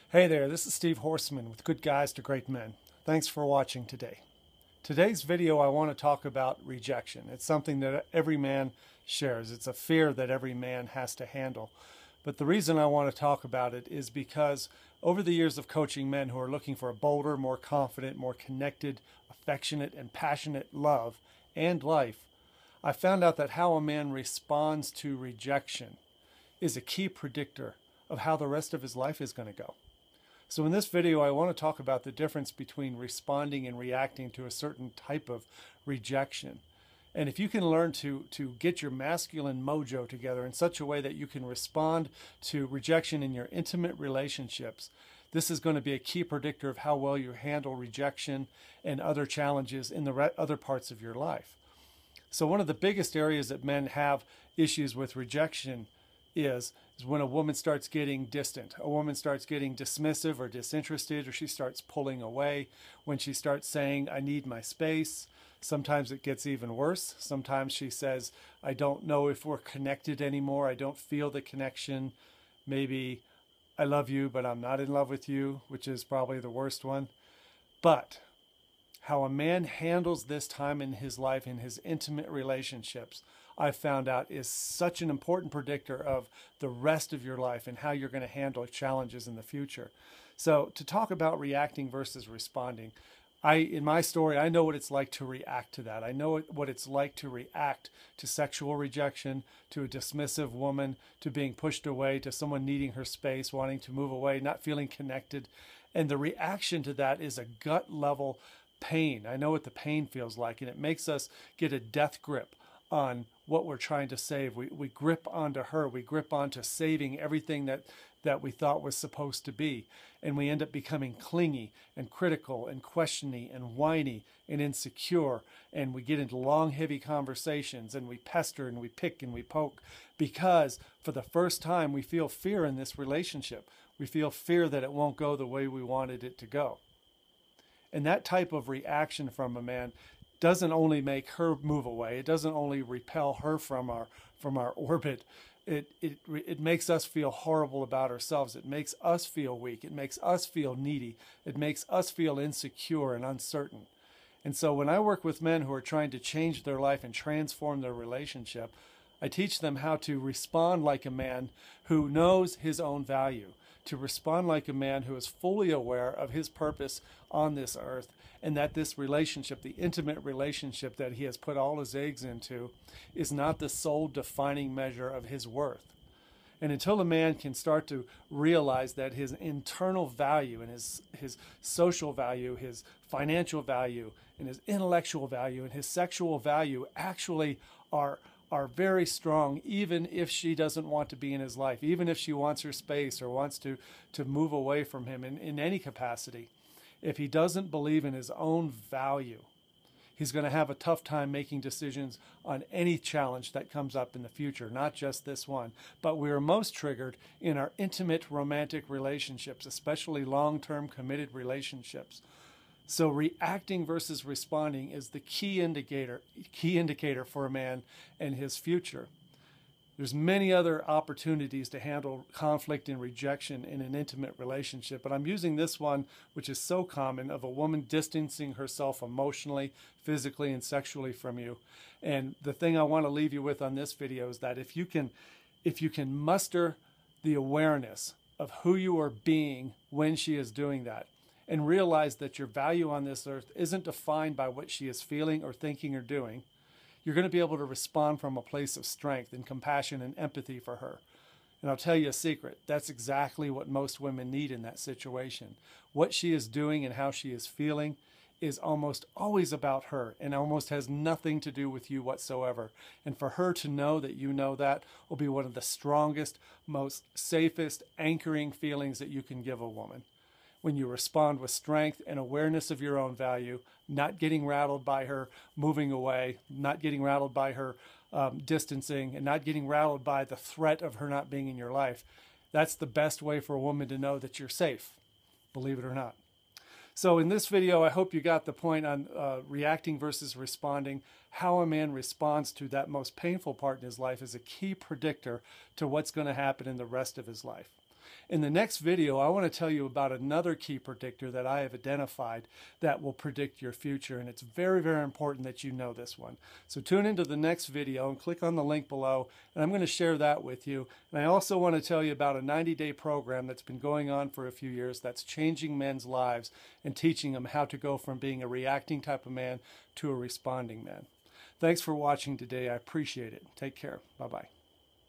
Hey there, this is Steve Horseman with Good Guys to Great Men. Thanks for watching today. Today's video I want to talk about rejection. It's something that every man shares. It's a fear that every man has to handle. But the reason I want to talk about it is because over the years of coaching men who are looking for a bolder, more confident, more connected, affectionate, and passionate love and life, I found out that how a man responds to rejection is a key predictor of how the rest of his life is going to go. So in this video, I want to talk about the difference between responding and reacting to a certain type of rejection. And if you can learn to get your masculine mojo together in such a way that you can respond to rejection in your intimate relationships, this is going to be a key predictor of how well you handle rejection and other challenges in the other parts of your life. So one of the biggest areas that men have issues with rejection is when a woman starts getting distant, a woman starts getting dismissive or disinterested, or she starts pulling away, when she starts saying, I need my space. Sometimes it gets even worse. Sometimes she says, I don't know if we're connected anymore. I don't feel the connection. Maybe I love you, but I'm not in love with you, which is probably the worst one. But how a man handles this time in his life, in his intimate relationships, I've found out is such an important predictor of the rest of your life and how you're going to handle challenges in the future. So to talk about reacting versus responding, in my story, I know what it's like to react to that. I know what it's like to react to sexual rejection, to a dismissive woman, to being pushed away, to someone needing her space, wanting to move away, not feeling connected. And the reaction to that is a gut level pain. I know what the pain feels like, and it makes us get a death grip on what we're trying to save. We grip onto her. We grip onto saving everything that we thought was supposed to be. And we end up becoming clingy and critical and questioning and whiny and insecure. And we get into long, heavy conversations, and we pester and we pick and we poke because for the first time we feel fear in this relationship. We feel fear that it won't go the way we wanted it to go. And that type of reaction from a man doesn't only make her move away. It doesn't only repel her from our orbit. It makes us feel horrible about ourselves. It makes us feel weak. It makes us feel needy. It makes us feel insecure and uncertain. And so when I work with men who are trying to change their life and transform their relationship, I teach them how to respond like a man who knows his own value, to respond like a man who is fully aware of his purpose on this earth, and that this relationship, the intimate relationship that he has put all his eggs into, is not the sole defining measure of his worth. And until a man can start to realize that his internal value and his social value, his financial value, and his intellectual value, and his sexual value actually are very strong, even if she doesn't want to be in his life, even if she wants her space or wants to move away from him in any capacity. If he doesn't believe in his own value, he's going to have a tough time making decisions on any challenge that comes up in the future, not just this one. But we are most triggered in our intimate romantic relationships, especially long-term committed relationships. So reacting versus responding is the key indicator for a man and his future. There's many other opportunities to handle conflict and rejection in an intimate relationship, but I'm using this one, which is so common, of a woman distancing herself emotionally, physically, and sexually from you. And the thing I want to leave you with on this video is that if you can muster the awareness of who you are being when she is doing that, and realize that your value on this earth isn't defined by what she is feeling or thinking or doing, you're going to be able to respond from a place of strength and compassion and empathy for her. And I'll tell you a secret. That's exactly what most women need in that situation. What she is doing and how she is feeling is almost always about her and almost has nothing to do with you whatsoever. And for her to know that you know that will be one of the strongest, most safest, anchoring feelings that you can give a woman. When you respond with strength and awareness of your own value, not getting rattled by her moving away, not getting rattled by her distancing, and not getting rattled by the threat of her not being in your life, that's the best way for a woman to know that you're safe, believe it or not. So in this video, I hope you got the point on reacting versus responding. How a man responds to that most painful part in his life is a key predictor to what's going to happen in the rest of his life. In the next video, I want to tell you about another key predictor that I have identified that will predict your future, and it's very, very important that you know this one. So tune into the next video and click on the link below, and I'm going to share that with you. And I also want to tell you about a 90-day program that's been going on for a few years that's changing men's lives and teaching them how to go from being a reacting type of man to a responding man. Thanks for watching today. I appreciate it. Take care. Bye-bye.